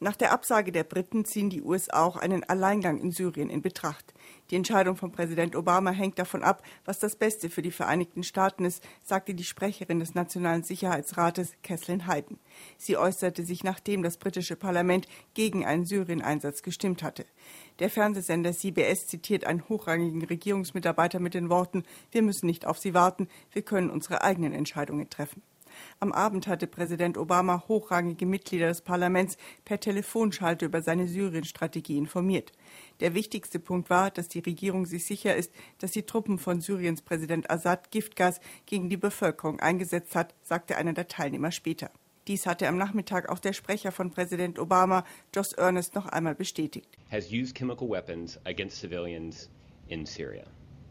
Nach der Absage der Briten ziehen die USA auch einen Alleingang in Syrien in Betracht. Die Entscheidung von Präsident Obama hängt davon ab, was das Beste für die Vereinigten Staaten ist, sagte die Sprecherin des Nationalen Sicherheitsrates, Kathleen Hayden. Sie äußerte sich, nachdem das britische Parlament gegen einen Syrien-Einsatz gestimmt hatte. Der Fernsehsender CBS zitiert einen hochrangigen Regierungsmitarbeiter mit den Worten: „Wir müssen nicht auf Sie warten, wir können unsere eigenen Entscheidungen treffen." Am Abend hatte Präsident Obama hochrangige Mitglieder des Parlaments per Telefonschalte über seine Syrien-Strategie informiert. Der wichtigste Punkt war, dass die Regierung sich sicher ist, dass die Truppen von Syriens Präsident Assad Giftgas gegen die Bevölkerung eingesetzt hat, sagte einer der Teilnehmer später. Dies hatte am Nachmittag auch der Sprecher von Präsident Obama, Josh Earnest, noch einmal bestätigt. Has used chemical weapons against civilians in Syria.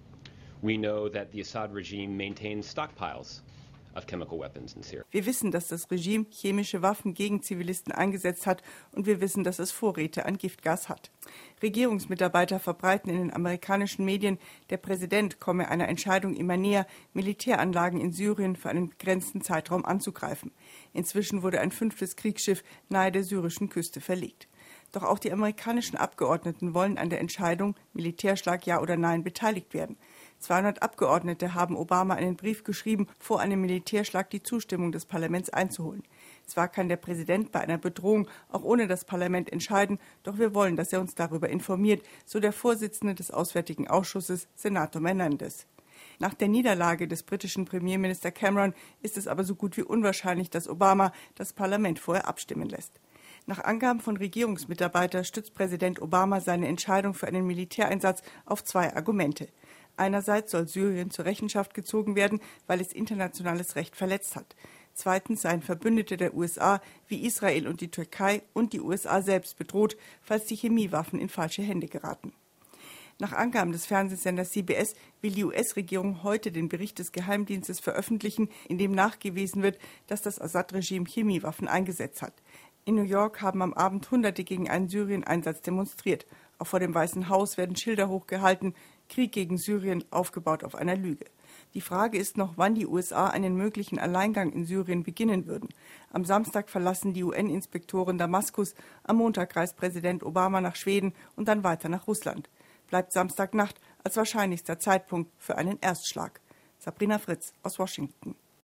We know that the Assad regime maintains stockpiles of chemical weapons in Syria. Wir wissen, dass das Regime chemische Waffen gegen Zivilisten eingesetzt hat und wir wissen, dass es Vorräte an Giftgas hat. Regierungsmitarbeiter verbreiten in den amerikanischen Medien, der Präsident komme einer Entscheidung immer näher, Militäranlagen in Syrien für einen begrenzten Zeitraum anzugreifen. Inzwischen wurde ein 5. Kriegsschiff nahe der syrischen Küste verlegt. Doch auch die amerikanischen Abgeordneten wollen an der Entscheidung, Militärschlag ja oder nein, beteiligt werden. 200 Abgeordnete haben Obama einen Brief geschrieben, vor einem Militärschlag die Zustimmung des Parlaments einzuholen. Zwar kann der Präsident bei einer Bedrohung auch ohne das Parlament entscheiden, doch wir wollen, dass er uns darüber informiert, so der Vorsitzende des Auswärtigen Ausschusses, Senator Menendez. Nach der Niederlage des britischen Premierminister Cameron ist es aber so gut wie unwahrscheinlich, dass Obama das Parlament vorher abstimmen lässt. Nach Angaben von Regierungsmitarbeitern stützt Präsident Obama seine Entscheidung für einen Militäreinsatz auf 2 Argumente. Einerseits soll Syrien zur Rechenschaft gezogen werden, weil es internationales Recht verletzt hat. Zweitens seien Verbündete der USA wie Israel und die Türkei und die USA selbst bedroht, falls die Chemiewaffen in falsche Hände geraten. Nach Angaben des Fernsehsenders CBS will die US-Regierung heute den Bericht des Geheimdienstes veröffentlichen, in dem nachgewiesen wird, dass das Assad-Regime Chemiewaffen eingesetzt hat. In New York haben am Abend Hunderte gegen einen Syrien-Einsatz demonstriert. Auch vor dem Weißen Haus werden Schilder hochgehalten: Krieg gegen Syrien, aufgebaut auf einer Lüge. Die Frage ist noch, wann die USA einen möglichen Alleingang in Syrien beginnen würden. Am Samstag verlassen die UN-Inspektoren Damaskus, am Montag reist Präsident Obama nach Schweden und dann weiter nach Russland. Bleibt Samstagnacht als wahrscheinlichster Zeitpunkt für einen Erstschlag. Sabrina Fritz aus Washington.